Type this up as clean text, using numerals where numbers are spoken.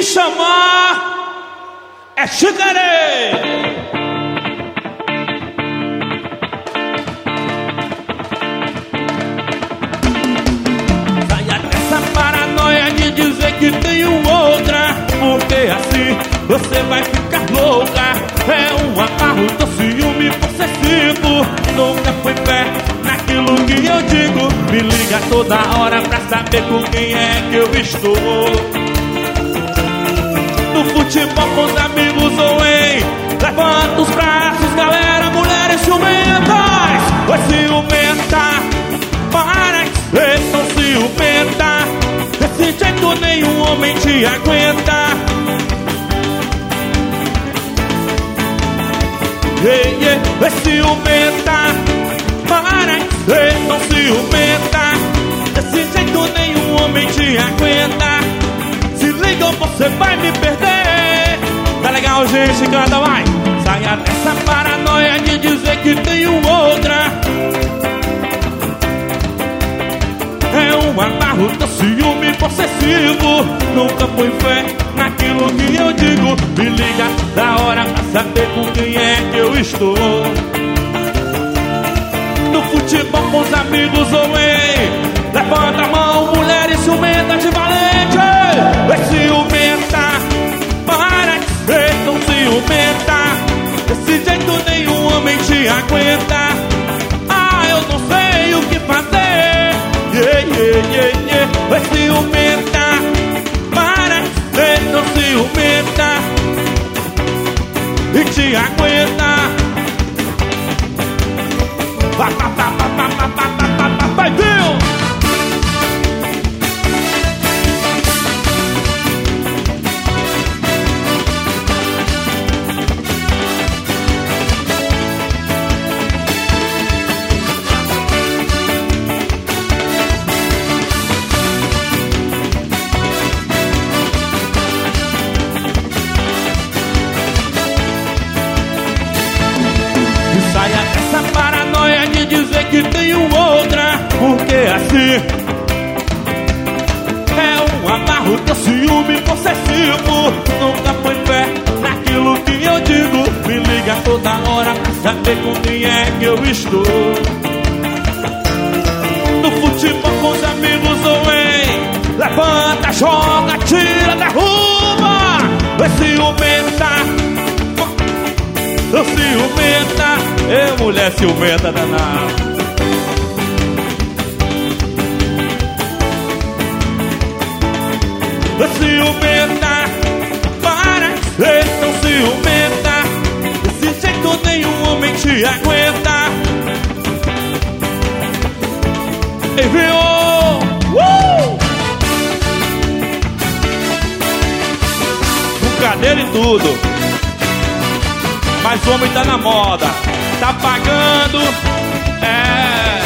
me chamar é Chicarei. Saia dessa paranoia de dizer que tenho outra, porque assim você vai ficar louca. É um amarro do ciúme possessivo. Nunca foi fé naquilo que eu digo. Me liga toda hora pra saber com quem é que eu estou. No futebol com os amigos ou em levanta os braços, galera, mulheres ciumentas. Oi, ciumenta, para de ser tão ciumenta. Desse jeito nenhum homem te aguenta. Oi, ciumenta, para de ser tão ciumenta. Desse jeito nenhum homem te aguenta. Se liga ou você vai me perder. Tá legal, gente? Canta, vai. Saia dessa paranoia de dizer que tenho outra. É um amarro do ciúme possessivo. Nunca foi fé naquilo que eu digo. Me liga da hora pra saber com quem é que eu estou. No futebol com os amigos ou em levanta a mão, mulheres ciumentas de valente. Oi, ciumenta, para de ser tão ciumenta. Desse jeito nenhum homem te aguenta. Ah, eu não sei o que fazer. Oi, ciumenta, para de ser tão ciumenta. E te aguenta. Vai, viu? Saia dessa paranoia de dizer que tenho outra, porque assim é um amarro do ciúme possessivo. Nunca foi fé naquilo que eu digo. Me liga toda hora pra saber com quem é que eu estou. No futebol com os amigos ou em levanta, joga, tira, derruba. Oi, ciumenta, ô ciumenta, mulher ciumenta danada. Ô ciumenta, para de ser tão ciumenta. Desse jeito nenhum homem te aguenta. Enviou! Com cadeira e tudo. Mas o homem tá na moda, tá pagando,